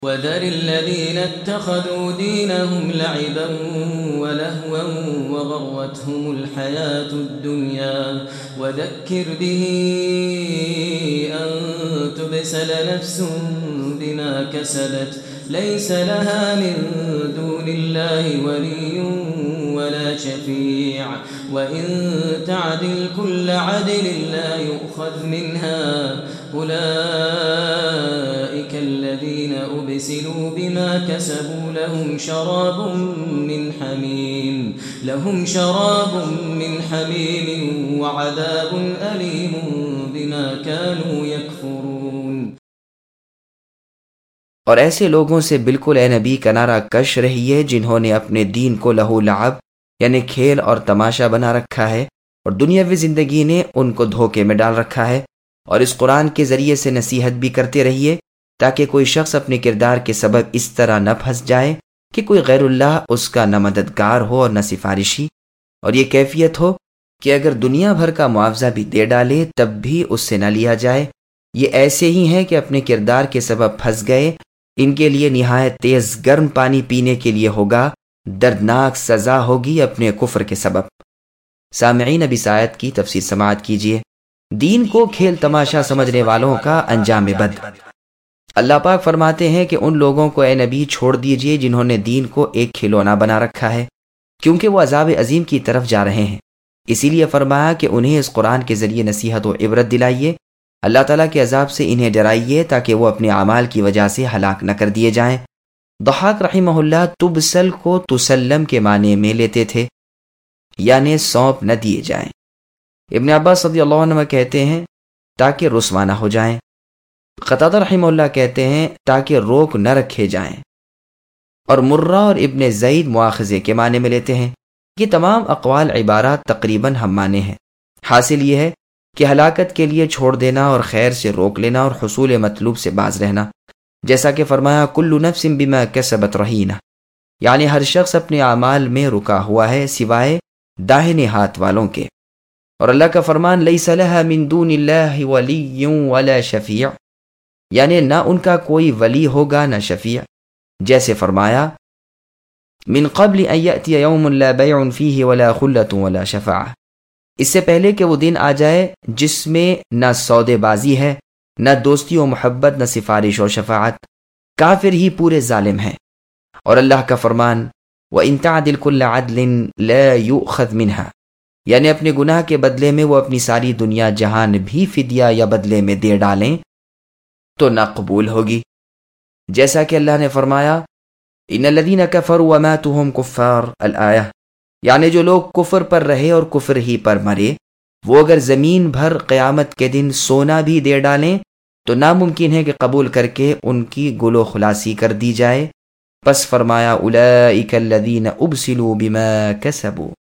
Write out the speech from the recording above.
وذر الذين اتخذوا دينهم لعبا ولهوا وغرتهم الحياة الدنيا وذكر به أن تبسل نفس بما كسبت ليس لها من دون الله ولي ولا شفيع وإن تعدل كل عدل لا يؤخذ منها أولئك الذين أبسلوا بما كسبوا لهم شراب من حميم وعذاب أليم بما كانوا يكفرون۔ اور ایسے لوگوں سے بالکل اے نبی کنارہ کش رہیے جنہوں نے اپنے دین کو لہو لعب یعنی کھیل اور تماشا بنا رکھا ہے، اور دنیاوی زندگی نے ان کو دھوکے میں ڈال رکھا ہے، اور اس قرآن کے ذریعے سے نصیحت بھی کرتے رہیے تاکہ کوئی شخص اپنے کردار کے سبب اس طرح نہ پھنس جائے کہ کوئی غیر اللہ اس کا نہ مددگار ہو اور نہ سفارشی، اور یہ کیفیت ہو کہ اگر دنیا بھر کا معاوضہ بھی دے ڈالے تب بھی اس سے نہ لیا جائے۔ یہ ایسے ہی ہیں کہ اپنے کردار کے سبب پھنس گئے، ان کے لیے نہایت تیز گرم پانی پینے کے لیے ہوگا، دردناک سزا ہوگی اپنے کفر کے سبب۔ سامعین، اب اس آیت کی تفسیر سماعت کیجیے۔ دین کو کھیل تماشا سمجھنے والوں کا انجام بد۔ اللہ پاک فرماتے ہیں کہ ان لوگوں کو اے نبی چھوڑ دیجئے جنہوں نے دین کو ایک کھلونا بنا رکھا ہے، کیونکہ وہ عذاب عظیم کی طرف جا رہے ہیں۔ اسی لیے فرمایا کہ انہیں اس قرآن کے ذریعے نصیحت و عبرت دلائیے، اللہ تعالیٰ کے عذاب سے انہیں ڈرائیے تاکہ وہ اپنے اعمال کی وجہ سے ہلاک نہ کر دیے جائیں۔ ضحاک رحمہ اللہ تبسل کو تسلم کے معنی میں لیتے تھے، یعنی سونپ نہ دیے جائیں۔ ابن عباس رضی اللہ عنہ کہتے ہیں تاکہ رسوا نہ ہو جائیں۔ قتادہ رحمہ اللہ کہتے ہیں تاکہ روک نہ رکھے جائیں، اور مرہ اور ابن زید مواخذے کے معنی میں لیتے ہیں۔ یہ تمام اقوال عبارات تقریباً ہم معنی ہیں۔ حاصل یہ ہے کہ ہلاکت کے لیے چھوڑ دینا اور خیر سے روک لینا اور حصول مطلوب سے باز رہنا، جیسا کہ فرمایا کل نفس بما کسبت رہینہ، یعنی ہر شخص اپنے اعمال میں رکا ہوا ہے سوائے داہنے ہاتھ والوں کے۔ اور اللہ کا فرمان لیس لها من دون اللہ ولی ولا شفیع، یعنی نہ ان کا کوئی ولی ہوگا نہ شفیع، جیسے فرمایا من قبل ان یأتی یوم لا بیع فیہ ولا خلۃ ولا شفاعہ، اس سے پہلے کہ وہ دن آ جائے جس میں نہ سودے بازی ہے، نہ دوستی و محبت، نہ سفارش اور شفاعت، کافر ہی پورے ظالم ہیں۔ اور اللہ کا فرمان وَإِن تَعْدِلْ كُلَّ عَدْلٍ لَا يُؤْخَذْ مِنْهَا، یعنی اپنے گناہ کے بدلے میں وہ اپنی ساری دنیا جہان بھی فدیہ یا بدلے میں دے ڈالیں تو نہ قبول ہوگی، جیسا کہ اللہ نے فرمایا ان الذین کفروا وماتوا وهم کفار الآیہ، یعنی جو لوگ کفر پر رہے اور کفر ہی پر مرے، وہ اگر زمین بھر قیامت کے دن سونا بھی دے ڈالیں تو ناممکن ہے کہ قبول کر کے ان کی گل و خلاصی کر دی جائے۔ پس فرمایا اولئک الذین ابسلوا بما کسبوا،